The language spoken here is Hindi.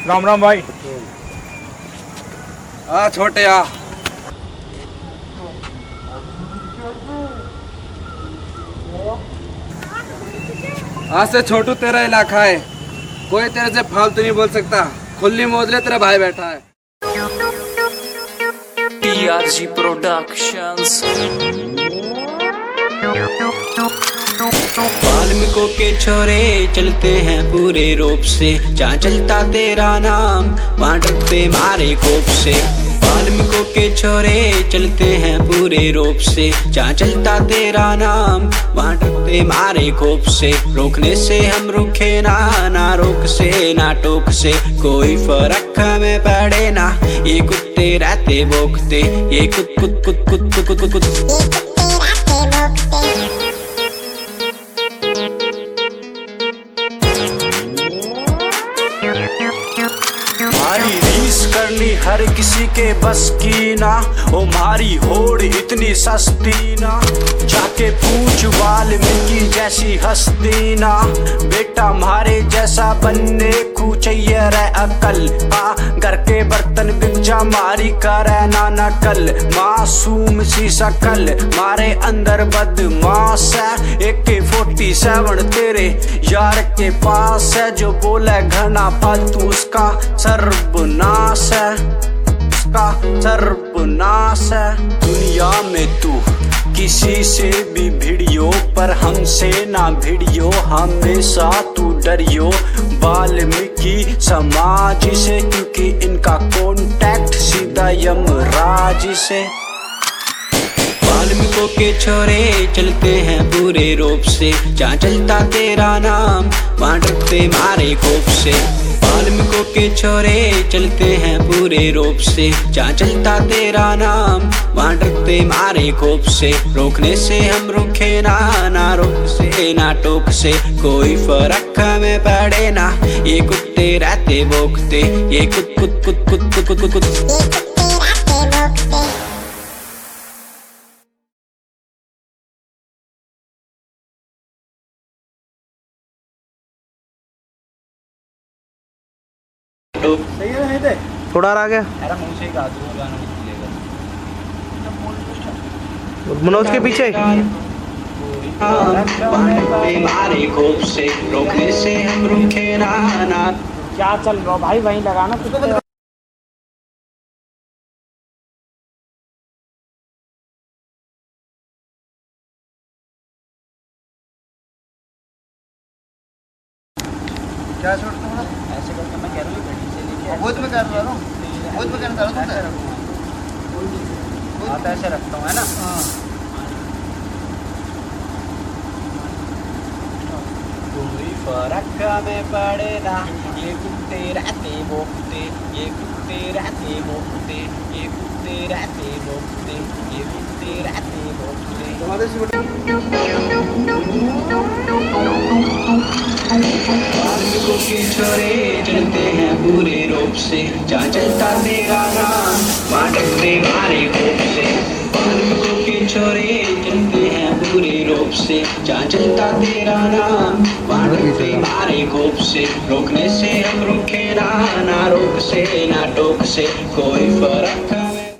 राम राम भाई। आ छोटे आ। आज से छोटू तेरा इलाका है, कोई तेरे से फालतू नहीं बोल सकता। खुली मोदले तेरा भाई बैठा है। PRG Productions। वाल्मीकि के छोरे चलते हैं पूरे रूप से, जहाँ चलता तेरा नाम वहाँ डरते मारे कोप से। वाल्मीकि के छोरे चलते हैं पूरे रूप से, जहाँ चलता तेरा नाम वहाँ डरते मारे कोप से। रोकने से हम रुके ना, ना रोक से ना टोक से, कोई फर्क हमें पड़े ना। ये कुत्ते रहते भोंकते, ये कुत कुत कुत कुत कुत कुत कुत कुत। मारी रीस कर ली हर किसी के बस की ना, ओ मारी होड़ इतनी सस्ती ना। जाके पूछ वाल्मीकि जैसी हस्ती ना, बेटा मारे जैसा बनने को चाहिए रे अकल। घर के बर्तन बिकजा मारी करे ना नकल, मासूम सी शकल मारे अंदर बदमाश है। AK-47 तेरे यार के पास है, जो बोले घना फालतू उसका सर्वनाश है, उसका सर्वनाश है। दुनिया में तू किसी से भी भिड़ियो, पर हमसे ना भिड़ियो, हमेशा तू डरियो वाल्मीकि समाज से, क्योंकि इनका कॉन्टैक्ट सीधा यमराज से। वाल्मीकि के छोरे चलते हैं पूरे रूप से, जहाँ चलता तेरा नाम वहाँ डरते मारे कोप से। वाल्मीकि के छोरे चलते हैं पूरे रूप से, जहाँ चलता तेरा नाम वहाँ डरते मारे कोप से। रोकने से हम रुके ना, ना रोक से ना टोक से, कोई फर्क हमें पड़े ना। ये कुत्ते रहते भोंकते, ये कुत कुत कुत कुत कुत कुत कुत कुत। सही है नहीं थे? थोड़ा आ गया अरे मुंह से गा दूंगा, गाना निकलेगा। मनोज के पीछे। मारे कोप से, रोकने से हम रुके ना, ना। क्या चल रहा भाई, वहीं लगाना कुछ। क्या छोड़ तुम ऐसे करके मैं कह रहा हूँ घड़ी से लेके वो तो मैं कर रहा हूँ, वो तो मैं कहना चाह रहा ऐसे हूँ। रखूँगा। हाँ तो ऐसे रखता हूँ, है ना। कोई फर्क हमें पड़े ना, ये कुत्ते रहते भोंकते, ये कुत्ते रहते भोंकते, ये कुत्ते रहते भोंकते, ये कुत्ते रहते भोंकते। वाल्मीकि के छोरे चलते हैं पूरे रूप से, जहाँ चलता तेरा नाम वहाँ डरते मारे कोप से। वाल्मीकि के छोरे चलते हैं पूरे रूप से, जहाँ चलता तेरा नाम वहाँ डरते मारे कोप से। रोकने से हम रुके ना, ना रोक से ना टोक से, कोई फर्क